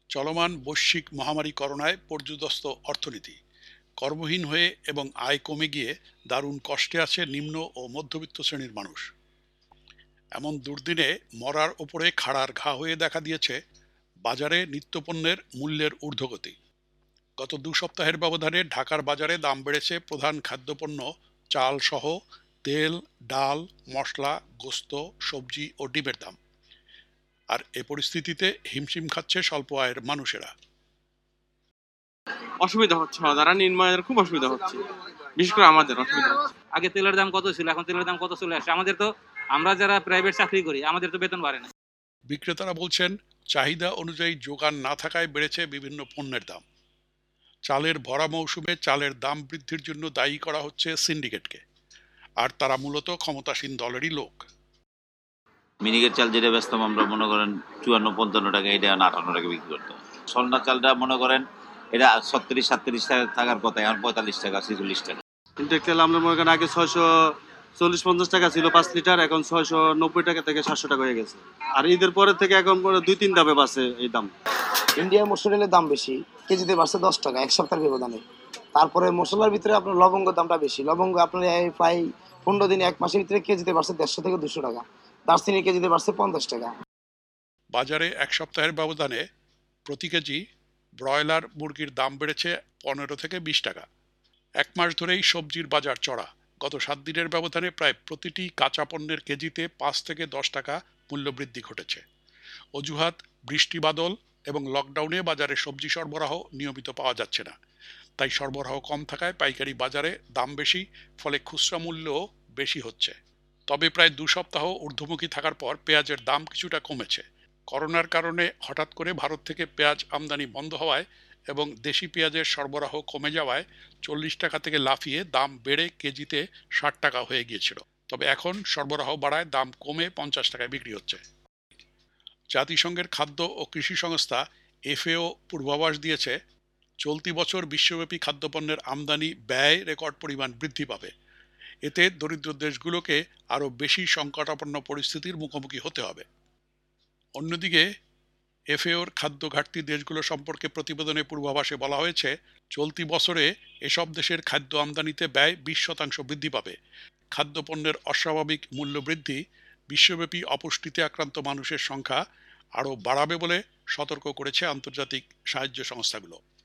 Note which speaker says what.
Speaker 1: চলমান বৈশ্বিক মহামারী করোনায় পর্যুদস্ত অর্থনীতি, কর্মহীন হয়ে এবং আয় কমে গিয়ে দারুণ কষ্টে আছে নিম্ন ও মধ্যবিত্ত শ্রেণীর মানুষ। এমন দুর্দিনে মরার ওপরে খাড়ার ঘা হয়ে দেখা দিয়েছে বাজারে নিত্যপণ্যের মূল্যের ঊর্ধ্বগতি। গত ২ সপ্তাহের ব্যবধানে ঢাকার বাজারে দাম বেড়েছে প্রধান খাদ্যপণ্য চাল সহ তেল, ডাল, মশলা, গোস্ত, সবজি ও ডিমের দাম। আর এ পরিস্থিতিতে হিমশিম খাচ্ছে স্বল্প আয়ের মানুষেরা।
Speaker 2: অসুবিধা হচ্ছে, যারা নিম্ন আয়ের খুব অসুবিধা হচ্ছে, বিশেষ করে আমাদের অসুবিধা হচ্ছে।
Speaker 3: আগে তেলের দাম কত ছিল, এখন তেলের দাম কত চলে আসছে। আমাদের তো, আমরা যারা প্রাইভেট চাকরি করি, আমাদের তো বেতন বাড়ে না।
Speaker 1: বিক্রেতারা বলছেন চাহিদা অনুযায়ী যোগান না থাকায় বেড়েছে বিভিন্ন পণ্যের দাম। চালের ভরা মৌসুমে চালের দাম বৃদ্ধির জন্য দায়ী করা হচ্ছে সিন্ডিকেটকে, আর তারা মূলত ক্ষমতাসীন দলেরই লোক।
Speaker 4: মিনিকেট চাল যেটা বেচতাম আমরা মনে করেন ৫৪-৫৫ টাকা, এটা ৫৮ টাকা বিক্রি করতাম। সন্না চালটা মনে করেন এটা ৩৬-৩৭ টাকা থাকার কথা, এখন ৪৫ টাকা ৪৬ টাকা।
Speaker 2: কিন্তু তেল আমরা মনে করেন আগে ৬৪০-৫০ টাকা ছিল ৫ লিটার, এখন ৬৯০ টাকা থেকে ৭০০ টাকা হয়ে গেছে। আর ঈদের পরে থেকে এখন ২-৩ ধাপে বাড়ছে এই দাম।
Speaker 5: ইন্ডিয়ার মসুর ডালের দাম বেশি, কেজিতে বাড়ছে 10 টাকা এক সপ্তাহের ব্যবধানে। তারপরে মশলার ভিতরে আপনার লবঙ্গের দামটা বেশি, লবঙ্গ আপনার এই প্রায় ১৫ দিন ১ মাসের ভিতরে কেজিতে বাড়ছে ১৫০ থেকে ২০০ টাকা। দারচিনি কেজিতে বাড়ছে ৫০ টাকা।
Speaker 1: বাজারে ১ সপ্তাহের ব্যবধানে প্রতি কেজি ব্রয়লার মুরগির দাম বেড়েছে ১৫ থেকে ২০ টাকা। ১ মাস ধরেই সবজির বাজার চড়া। গত ৭ দিনের ব্যবধানে প্রায় প্রতিটি কাঁচা পণ্যের কেজিতে ৫ থেকে ১০ টাকা মূল্যবৃদ্ধি ঘটেছে। অজুহাত বৃষ্টি বাদল এবং লকডাউনে বাজারে সবজি সরবরাহ নিয়মিত পাওয়া যাচ্ছে না। তাই সরবরাহ কম থাকায় পাইকারি বাজারে দাম বেশি, ফলে খুচরা মূল্যও বেশি হচ্ছে। তবে প্রায় ২ সপ্তাহ ঊর্ধ্বমুখী থাকার পর পেঁয়াজের দাম কিছুটা কমেছে। করোনার কারণে হঠাৎ করে ভারত থেকে পেঁয়াজ আমদানি বন্ধ হওয়ায় এবং দেশি পেঁয়াজের সরবরাহ কমে যাওয়ায় ৪০ টাকা থেকে লাফিয়ে দাম বেড়ে কেজিতে ৬০ টাকা হয়ে গিয়েছিল। তবে এখন সরবরাহ বাড়ায় দাম কমে ৫০ টাকায় বিক্রি হচ্ছে। জাতিসংঘের খাদ্য ও কৃষি সংস্থা এফএও পূর্বাভাস দিয়েছে চলতি বছর বিশ্বব্যাপী খাদ্যপণ্যের আমদানি ব্যয় রেকর্ড পরিমাণ বৃদ্ধি পাবে। এতে দরিদ্র দেশগুলোকে আরও বেশি সংকটাপন্ন পরিস্থিতির মুখোমুখি হতে হবে। অন্যদিকে এফএওর খাদ্য ঘাটতি দেশগুলো সম্পর্কে প্রতিবেদনে পূর্বাভাসে বলা হয়েছে চলতি বছরে এসব দেশের খাদ্য আমদানিতে ব্যয় ২০% বৃদ্ধি পাবে। খাদ্যপণ্যের অস্বাভাবিক মূল্য বৃদ্ধি বিশ্বব্যাপী অপুষ্টিতে আক্রান্ত মানুষের সংখ্যা আরও বাড়াবে বলে সতর্ক করেছে আন্তর্জাতিক সাহায্য সংস্থাগুলো।